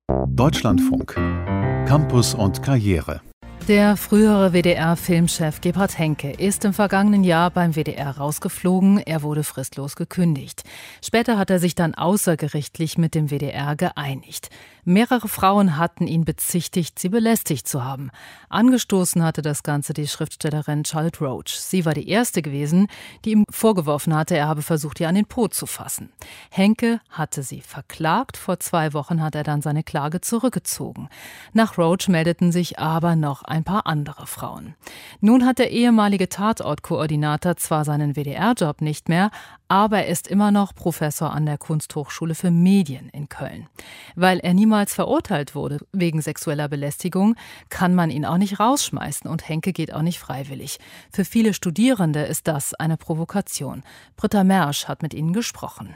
Deutschlandfunk. Campus und Karriere. Der frühere WDR-Filmchef Gebhard Henke ist im vergangenen Jahr beim WDR rausgeflogen. Er wurde fristlos gekündigt. Später hat er sich dann außergerichtlich mit dem WDR geeinigt. Mehrere Frauen hatten ihn bezichtigt, sie belästigt zu haben. Angestoßen hatte das Ganze die Schriftstellerin Charlotte Roach. Sie war die erste gewesen, die ihm vorgeworfen hatte, er habe versucht, ihr an den Po zu fassen. Henke hatte sie verklagt. Vor 2 Wochen hat er dann seine Klage zurückgezogen. Nach Roach meldeten sich aber noch ein paar andere Frauen. Nun hat der ehemalige Tatortkoordinator zwar seinen WDR-Job nicht mehr, aber er ist immer noch Professor an der Kunsthochschule für Medien in Köln. Weil er niemals verurteilt wurde wegen sexueller Belästigung, kann man ihn auch nicht rausschmeißen und Henke geht auch nicht freiwillig. Für viele Studierende ist das eine Provokation. Britta Mersch hat mit ihnen gesprochen.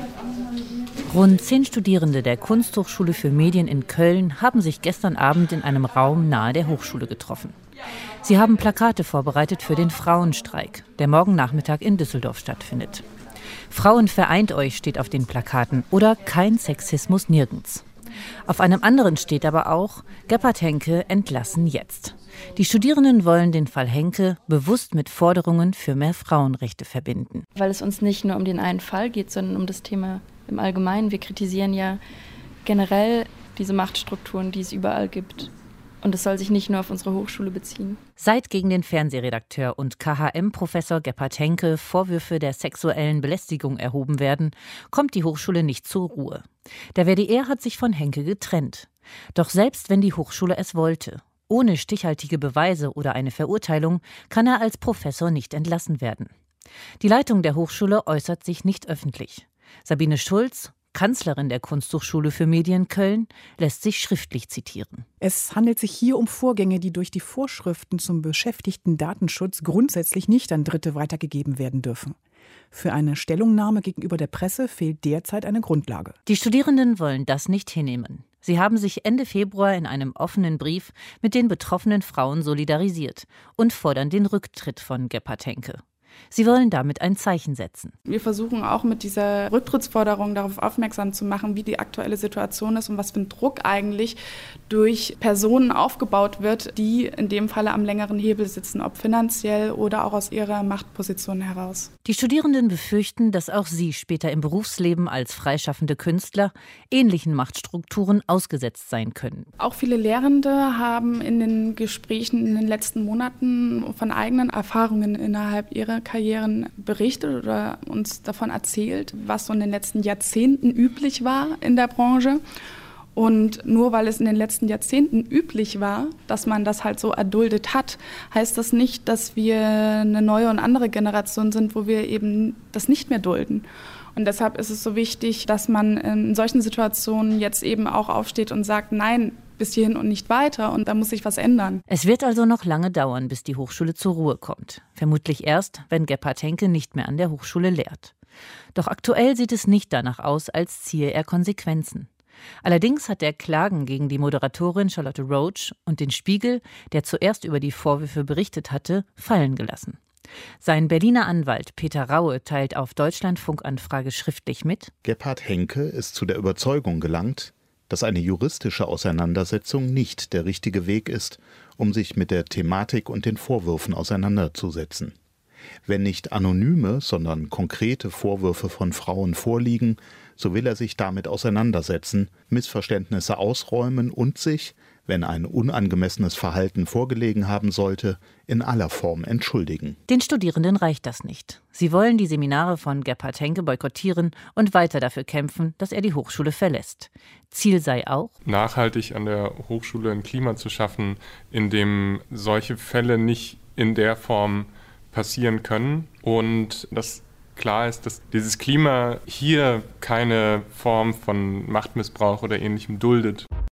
Rund 10 Studierende der Kunsthochschule für Medien in Köln haben sich gestern Abend in einem Raum nahe der Hochschule getroffen. Sie haben Plakate vorbereitet für den Frauenstreik, der morgen Nachmittag in Düsseldorf stattfindet. Frauen vereint euch steht auf den Plakaten oder kein Sexismus nirgends. Auf einem anderen steht aber auch Gebhard Henke entlassen jetzt. Die Studierenden wollen den Fall Henke bewusst mit Forderungen für mehr Frauenrechte verbinden. Weil es uns nicht nur um den einen Fall geht, sondern um das Thema im Allgemeinen. Wir kritisieren ja generell diese Machtstrukturen, die es überall gibt. Und es soll sich nicht nur auf unsere Hochschule beziehen. Seit gegen den Fernsehredakteur und KHM-Professor Gebhard Henke Vorwürfe der sexuellen Belästigung erhoben werden, kommt die Hochschule nicht zur Ruhe. Der WDR hat sich von Henke getrennt. Doch selbst wenn die Hochschule es wollte, ohne stichhaltige Beweise oder eine Verurteilung, kann er als Professor nicht entlassen werden. Die Leitung der Hochschule äußert sich nicht öffentlich. Sabine Schulz, Kanzlerin der Kunsthochschule für Medien Köln, lässt sich schriftlich zitieren. Es handelt sich hier um Vorgänge, die durch die Vorschriften zum Beschäftigtendatenschutz grundsätzlich nicht an Dritte weitergegeben werden dürfen. Für eine Stellungnahme gegenüber der Presse fehlt derzeit eine Grundlage. Die Studierenden wollen das nicht hinnehmen. Sie haben sich Ende Februar in einem offenen Brief mit den betroffenen Frauen solidarisiert und fordern den Rücktritt von Gebhard Henke. Sie wollen damit ein Zeichen setzen. Wir versuchen auch mit dieser Rücktrittsforderung darauf aufmerksam zu machen, wie die aktuelle Situation ist und was für ein Druck eigentlich durch Personen aufgebaut wird, die in dem Falle am längeren Hebel sitzen, ob finanziell oder auch aus ihrer Machtposition heraus. Die Studierenden befürchten, dass auch sie später im Berufsleben als freischaffende Künstler ähnlichen Machtstrukturen ausgesetzt sein können. Auch viele Lehrende haben in den Gesprächen in den letzten Monaten von eigenen Erfahrungen innerhalb ihrer Karrieren berichtet oder uns davon erzählt, was so in den letzten Jahrzehnten üblich war in der Branche. Und nur weil es in den letzten Jahrzehnten üblich war, dass man das halt so erduldet hat, heißt das nicht, dass wir eine neue und andere Generation sind, wo wir eben das nicht mehr dulden. Und deshalb ist es so wichtig, dass man in solchen Situationen jetzt eben auch aufsteht und sagt, nein, bis hierhin und nicht weiter und da muss sich was ändern. Es wird also noch lange dauern, bis die Hochschule zur Ruhe kommt. Vermutlich erst, wenn Gebhard Henke nicht mehr an der Hochschule lehrt. Doch aktuell sieht es nicht danach aus, als ziehe er Konsequenzen. Allerdings hat er Klagen gegen die Moderatorin Charlotte Roach und den Spiegel, der zuerst über die Vorwürfe berichtet hatte, fallen gelassen. Sein Berliner Anwalt Peter Raue teilt auf Deutschlandfunk-Anfrage schriftlich mit: Gebhard Henke ist zu der Überzeugung gelangt, dass eine juristische Auseinandersetzung nicht der richtige Weg ist, um sich mit der Thematik und den Vorwürfen auseinanderzusetzen. Wenn nicht anonyme, sondern konkrete Vorwürfe von Frauen vorliegen, so will er sich damit auseinandersetzen, Missverständnisse ausräumen und sich, wenn ein unangemessenes Verhalten vorgelegen haben sollte, in aller Form entschuldigen. Den Studierenden reicht das nicht. Sie wollen die Seminare von Gebhard Henke boykottieren und weiter dafür kämpfen, dass er die Hochschule verlässt. Ziel sei auch, nachhaltig an der Hochschule ein Klima zu schaffen, in dem solche Fälle nicht in der Form passieren können und dass klar ist, dass dieses Klima hier keine Form von Machtmissbrauch oder Ähnlichem duldet.